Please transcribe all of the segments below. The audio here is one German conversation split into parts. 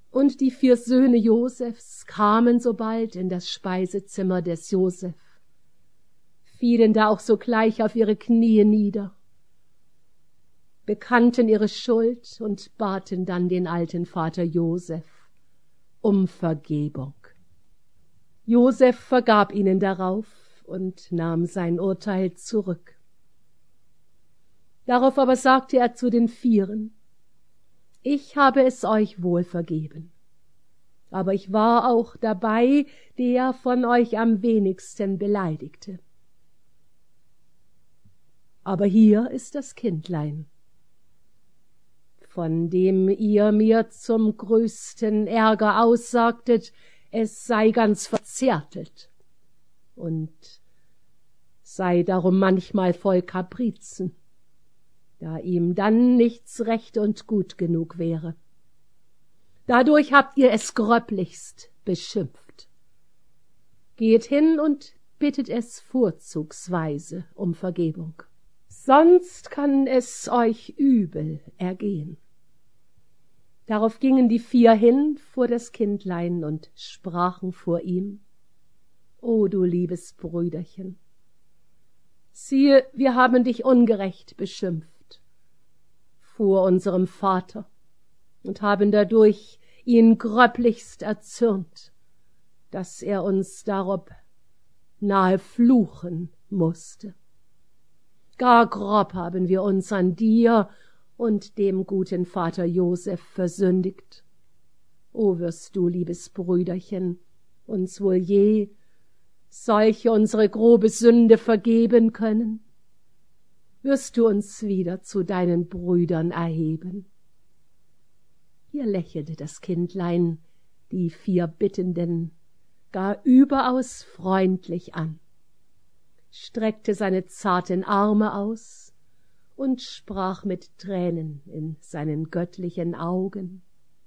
Und die 4 Söhne Josefs kamen sobald in das Speisezimmer des Josef, fielen da auch sogleich auf ihre Knie nieder, bekannten ihre Schuld und baten dann den alten Vater Josef um Vergebung. Josef vergab ihnen darauf und nahm sein Urteil zurück. Darauf aber sagte er zu den 4: Ich habe es euch wohl vergeben, aber ich war auch dabei, der von euch am wenigsten beleidigte. Aber hier ist das Kindlein, von dem ihr mir zum größten Ärger aussagtet, es sei ganz verzärtelt und sei darum manchmal voll Kaprizen, da ihm dann nichts recht und gut genug wäre. Dadurch habt ihr es gröblichst beschimpft. Geht hin und bittet es vorzugsweise um Vergebung, sonst kann es euch übel ergehen. Darauf gingen die 4 hin vor das Kindlein und sprachen vor ihm: O du liebes Brüderchen, siehe, wir haben dich ungerecht beschimpft vor unserem Vater und haben dadurch ihn gröblichst erzürnt, dass er uns darob nahe fluchen mußte. Gar grob haben wir uns an dir und dem guten Vater Josef versündigt. O wirst du, liebes Brüderchen, uns wohl je solche unsere grobe Sünde vergeben können? Wirst du uns wieder zu deinen Brüdern erheben? Hier lächelte das Kindlein die 4 Bittenden gar überaus freundlich an, streckte seine zarten Arme aus und sprach mit Tränen in seinen göttlichen Augen: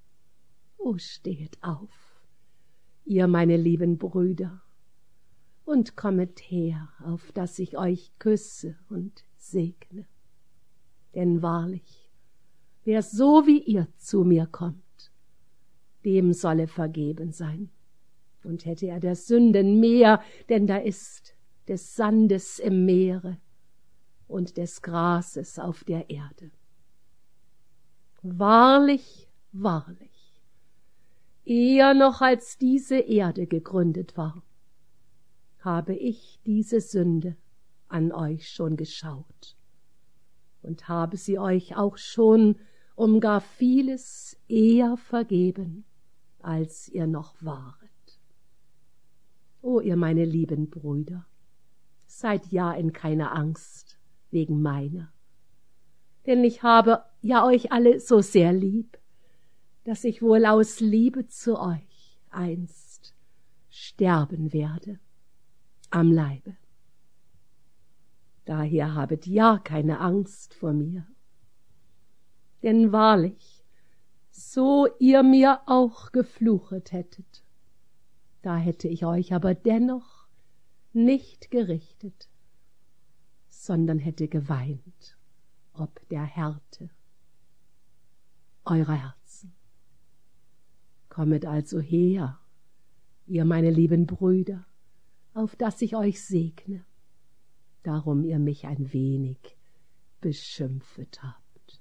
O stehet auf, ihr meine lieben Brüder, und kommet her, auf dass ich euch küsse und segne. Denn wahrlich, wer so wie ihr zu mir kommt, dem solle vergeben sein. Und hätte er der Sünden mehr, denn da ist des Sandes im Meere und des Grases auf der Erde. Wahrlich, wahrlich, eher noch als diese Erde gegründet war, habe ich diese Sünde an euch schon geschaut und habe sie euch auch schon um gar vieles eher vergeben, als ihr noch waret. O ihr meine lieben Brüder, seid ja in keiner Angst wegen meiner, denn ich habe ja euch alle so sehr lieb, dass ich wohl aus Liebe zu euch einst sterben werde am Leibe. Daher habet ja keine Angst vor mir, denn wahrlich, so ihr mir auch gefluchet hättet, da hätte ich euch aber dennoch nicht gerichtet, sondern hätte geweint ob der Härte eurer Herzen. Kommet also her, ihr meine lieben Brüder, auf dass ich euch segne, darum ihr mich ein wenig beschimpfet habt.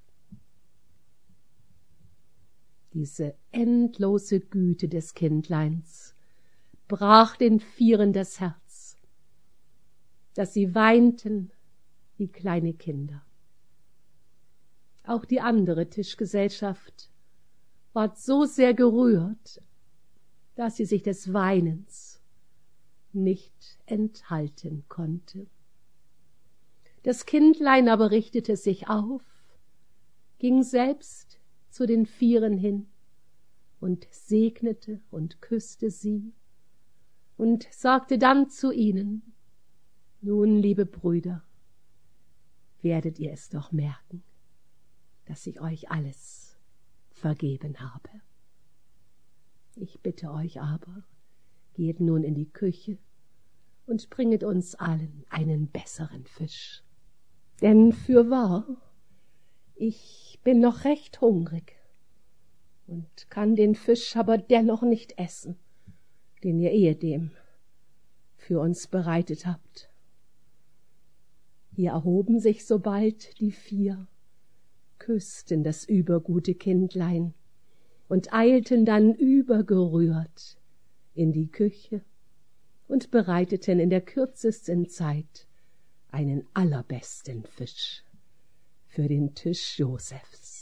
Diese endlose Güte des Kindleins brach den 4 das Herz, dass sie weinten wie kleine Kinder. Auch die andere Tischgesellschaft ward so sehr gerührt, dass sie sich des Weinens nicht enthalten konnte. Das Kindlein aber richtete sich auf, ging selbst zu den 4 hin und segnete und küsste sie und sagte dann zu ihnen: Nun, liebe Brüder, werdet ihr es doch merken, dass ich euch alles vergeben habe. Ich bitte euch aber, geht nun in die Küche und bringet uns allen einen besseren Fisch. Denn fürwahr, ich bin noch recht hungrig und kann den Fisch aber dennoch nicht essen, den ihr ehedem für uns bereitet habt. Hier erhoben sich sobald die 4, küssten das übergute Kindlein und eilten dann übergerührt in die Küche und bereiteten in der kürzesten Zeit einen allerbesten Fisch für den Tisch Josephs.